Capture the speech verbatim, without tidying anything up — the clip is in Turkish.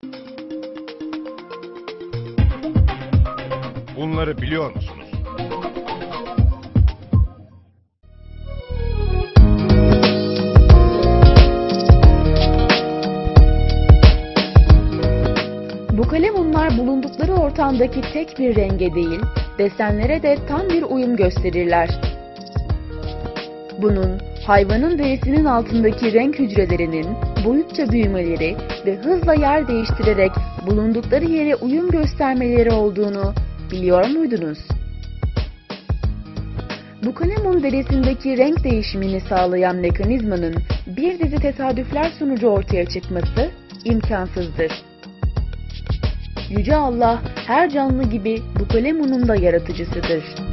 Bunları biliyor musunuz? Bukalemunlar bulundukları ortamdaki tek bir renge değil, desenlere de tam bir uyum gösterirler. Bunun, hayvanın derisinin altındaki renk hücrelerinin boyutça büyümeleri ve hızla yer değiştirerek bulundukları yere uyum göstermeleri olduğunu biliyor muydunuz? Bukalemun derisindeki renk değişimini sağlayan mekanizmanın bir dizi tesadüfler sonucu ortaya çıkması imkansızdır. Yüce Allah her canlı gibi Bukalemun'un da yaratıcısıdır.